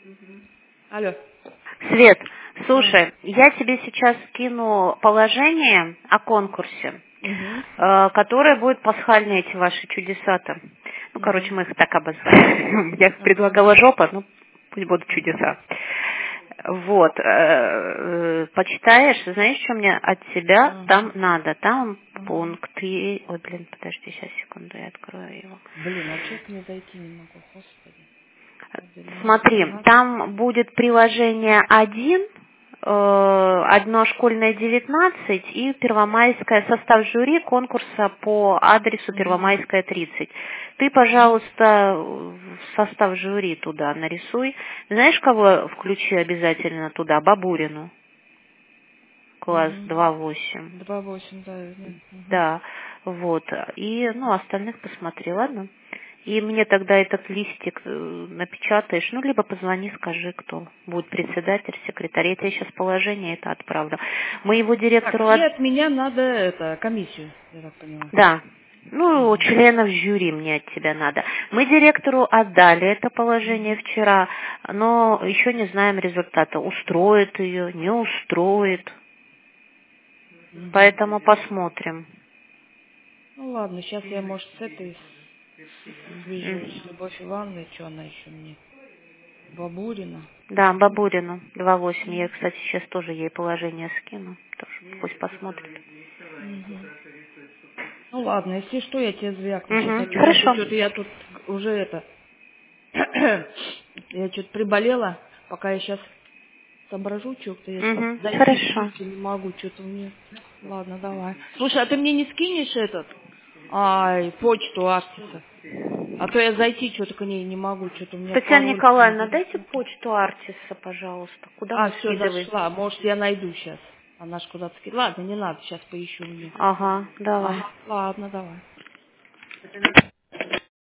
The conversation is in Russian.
Алло. Свет, слушай, я тебе сейчас скину положение о конкурсе, которое будет пасхальные эти ваши чудеса-то. Ну, короче, мы их так обозвали. Я предлагала жопа, ну, пусть будут чудеса. Вот, почитаешь, знаешь, что мне от тебя там надо? Там пункт. Ой, блин, подожди, сейчас, секунду, я открою его. Блин, а что мне зайти не могу, господи. Смотри, там будет приложение 1, одно школьное 19 и Первомайская, состав жюри конкурса по адресу Первомайская 30. Ты, пожалуйста, в состав жюри туда нарисуй. Знаешь, кого включи обязательно туда? Бабурину. Класс 2-8. 2-8, да. Да, вот. И, ну, остальных посмотри, ладно? И мне тогда этот листик напечатаешь, ну, либо позвони, скажи, кто будет председатель, секретарь. Я тебе сейчас положение это отправлю. Мы его директору... Так, и от меня надо комиссию, я так понимаю. Да. Ну, членов жюри мне от тебя надо. Мы директору отдали это положение вчера, но еще не знаем результата. Устроит ее, не устроит. Поэтому посмотрим. Ну ладно, сейчас я, может, с этой свяжусь, с Любовь Ивановной, что она еще мне? Бабурина. Да, Бабурину 2-8. Я, кстати, сейчас тоже ей положение скину. Тоже пусть посмотрит. Ну ладно, если что, я тебе звякну. Хорошо. Что-то я тут уже это... я что-то приболела, пока я сейчас соображу, что-то я Хорошо. не могу, что-то у меня... Ладно, давай. Слушай, а ты мне не скинешь этот? Ай, почту Артиса. А то я зайти что-то к ней не могу, что-то у меня Татьяна пароль... Николаевна, дайте почту Артиса, пожалуйста. Куда вы все, скидываете? зашла. Может, я найду сейчас. Она ж куда-то скидывает. Ладно, не надо, сейчас поищу мне. Ага, давай. Ладно, давай.